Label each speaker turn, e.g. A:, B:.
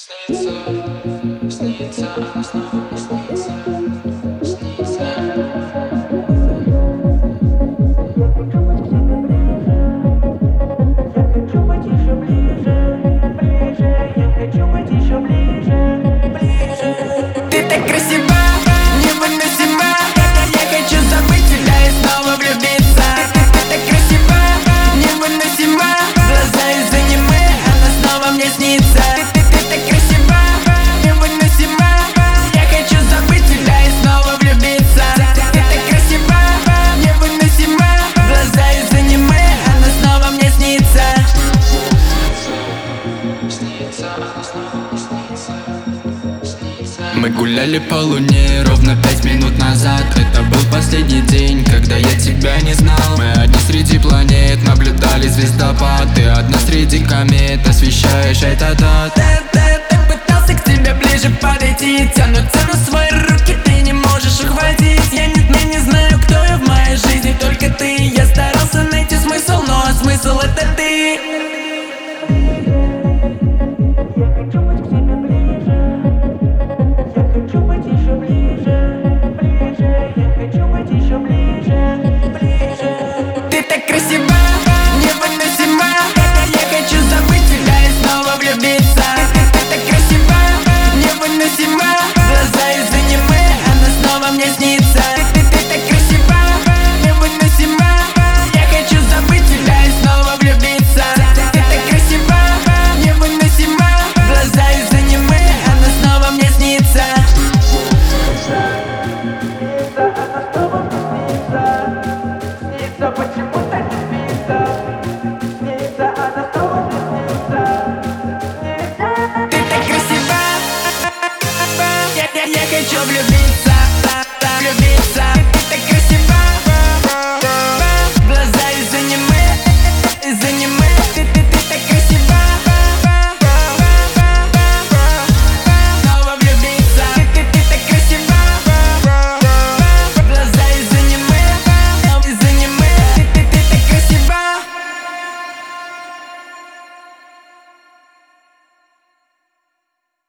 A: Снится, снится, она снова не снится, снится.
B: Ты так красива, невыносима. Я хочу забыть тебя и снова влюбиться. Ты так красива, невыносима. Глаза из аниме, она снова мне снится. Ты так красива, невыносима. Я хочу забыть тебя и снова влюбиться. Ты так красива, невыносима. Глаза из аниме, она снова мне снится.
A: Снится, она снова не снится.
C: Мы гуляли по луне ровно 5 минут назад. Это был последний день, когда я тебя не знал. Мы одни среди планет, наблюдали звездопад. Ты одна среди комет, освещаешь этот ад.
B: Ты пытался к тебе ближе подойти, тянутся на свои руки, ты не можешь ухватить. Я не знаю, кто я в моей жизни, только ты. Я старался найти смысл, но смысл это ты. Ты так красива, невыносима. Я хочу забыть тебя и снова влюбиться. Ты так красива, невыносима. Глаза из аниме, она снова мне снится. Ты так красива, невыносима. Я хочу забыть тебя и снова влюбиться. Ты так красива, невыносима. Глаза из аниме, она снова мне снится. Почему так снится? Снится, она снова снится. Ты так красива, я хочу влюбиться.